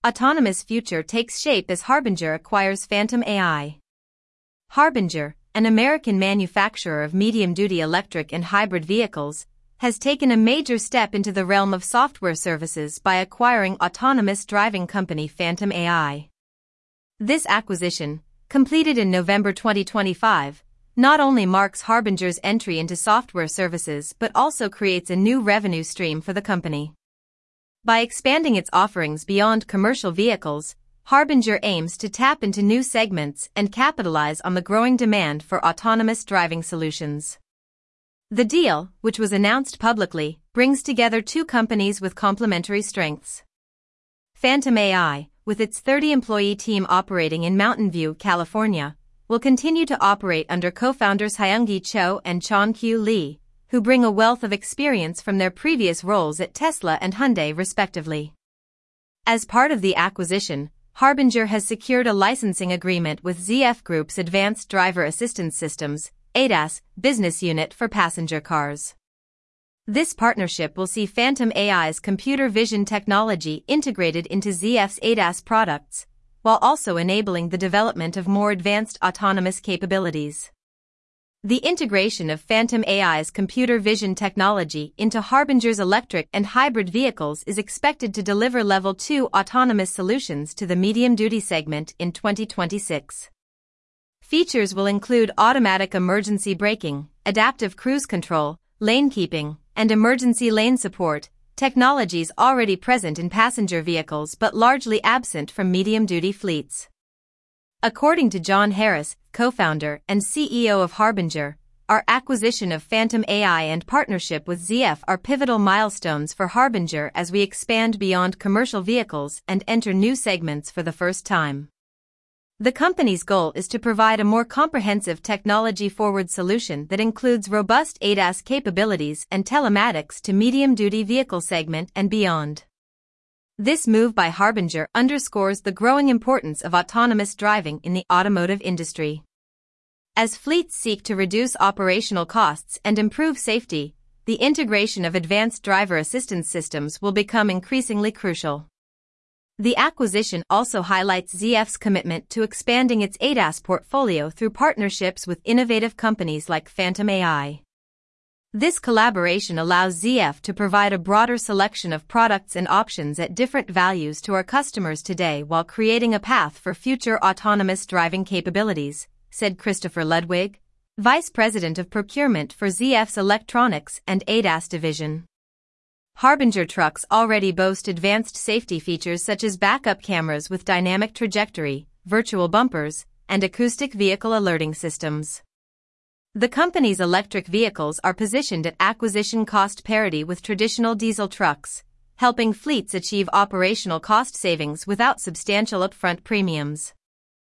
autonomous future takes shape as Harbinger acquires Phantom AI. Harbinger, an American manufacturer of medium-duty electric and hybrid vehicles, has taken a major step into the realm of software services by acquiring autonomous driving company Phantom AI. This acquisition, completed in November 2025, not only marks Harbinger's entry into software services but also creates a new revenue stream for the company. By expanding its offerings beyond commercial vehicles, Harbinger aims to tap into new segments and capitalize on the growing demand for autonomous driving solutions. The deal, which was announced publicly, brings together two companies with complementary strengths. Phantom AI, with its 30-employee team operating in Mountain View, California, will continue to operate under co-founders Hyungi Cho and Chon-Kyu Lee, who bring a wealth of experience from their previous roles at Tesla and Hyundai respectively. As part of the acquisition, Harbinger has secured a licensing agreement with ZF Group's Advanced Driver Assistance Systems, ADAS, business unit for passenger cars. This partnership will see Phantom AI's computer vision technology integrated into ZF's ADAS products, while also enabling the development of more advanced autonomous capabilities. The integration of Phantom AI's computer vision technology into Harbinger's electric and hybrid vehicles is expected to deliver Level 2 autonomous solutions to the medium-duty segment in 2026. Features will include automatic emergency braking, adaptive cruise control, lane keeping, and emergency lane support, technologies already present in passenger vehicles but largely absent from medium-duty fleets. According to John Harris, co-founder and CEO of Harbinger, our acquisition of Phantom AI and partnership with ZF are pivotal milestones for Harbinger as we expand beyond commercial vehicles and enter new segments for the first time. The company's goal is to provide a more comprehensive technology-forward solution that includes robust ADAS capabilities and telematics to medium-duty vehicle segment and beyond. This move by Harbinger underscores the growing importance of autonomous driving in the automotive industry. As fleets seek to reduce operational costs and improve safety, the integration of advanced driver assistance systems will become increasingly crucial. The acquisition also highlights ZF's commitment to expanding its ADAS portfolio through partnerships with innovative companies like Phantom AI. This collaboration allows ZF to provide a broader selection of products and options at different values to our customers today while creating a path for future autonomous driving capabilities, said Christopher Ludwig, Vice President of Procurement for ZF's Electronics and ADAS division. Harbinger trucks already boast advanced safety features such as backup cameras with dynamic trajectory, virtual bumpers, and acoustic vehicle alerting systems. The company's electric vehicles are positioned at acquisition cost parity with traditional diesel trucks, helping fleets achieve operational cost savings without substantial upfront premiums.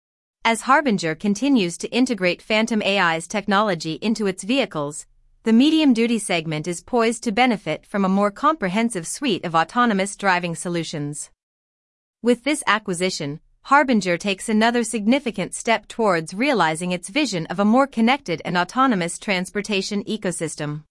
As Harbinger continues to integrate Phantom AI's technology into its vehicles, the medium-duty segment is poised to benefit from a more comprehensive suite of autonomous driving solutions. With this acquisition, Harbinger takes another significant step towards realizing its vision of a more connected and autonomous transportation ecosystem.